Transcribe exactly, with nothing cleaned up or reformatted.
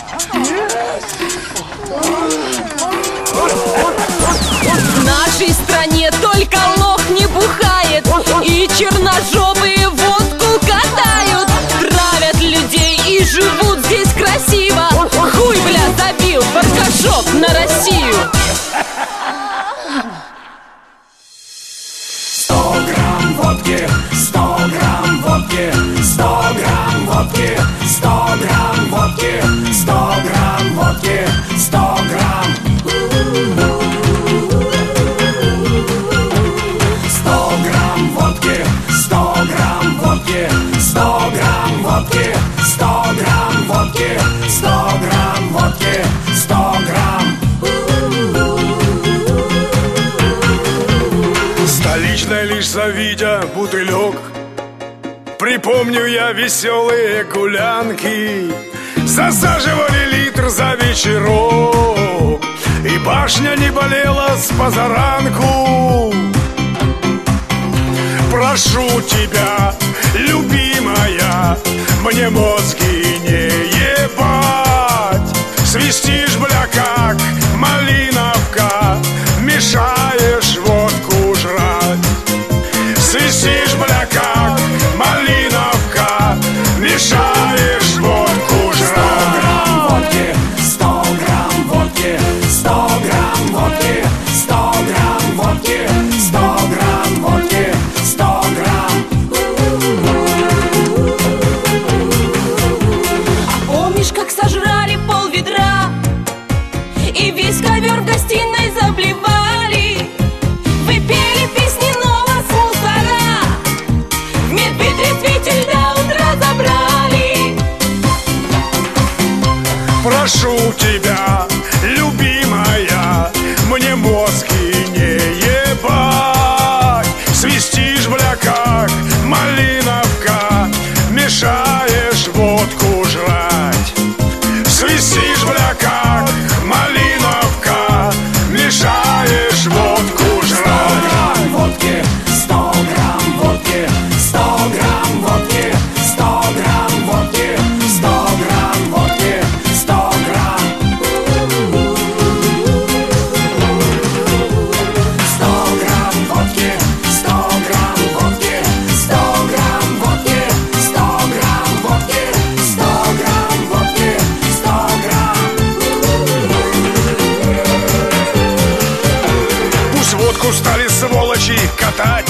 В нашей стране только лох не бухает, и черножопые водку катают. Травят людей и живут здесь красиво. Хуй, бля, забил баркашоп на Россию. Сто грамм водки, сто грамм водки, сто грамм водки, сто грамм водки, сто грамм водки, сто грамм. Сто грамм водки, сто грамм водки, сто грамм водки, сто грамм водки, сто грамм водки, сто грамм. Столичная лишь завидя бутылек, припомню я веселые гулянки. Засаживали литр за вечерок, и башня не болела с позаранку. Прошу тебя, любимая, мне мозги не ебать. Свистишь, бля, как малиновка, мешаешь водку жрать. Свистишь, бля, как малиновка, мешаешь водку жрать. Сто грамм водки, сто грамм водки, сто грамм водки, сто грамм водки, сто грамм водки, сто грамм. А помнишь, как сожрали пол ведра и весь ковер в гостиной заблевали? Вы пели песни нового с мусора, в медведь-ретвитель до утра забрали. Прошу тебя, любимая, мне мозги не ебать. Свистишь, бля, как малиновка, мешаешь водку жрать. Свистишь, бля, как малиновка, мешаешь водку жрать. Сто грамм водки, сто грамм водки, сто грамм водки, сто грамм водки, сто грамм водки, сто грамм. Сто грамм водки, сто грамм водки, сто грамм водки, сто грамм водки, сто грамм водки, сто грамм. Пусть водку стали сволочи катать,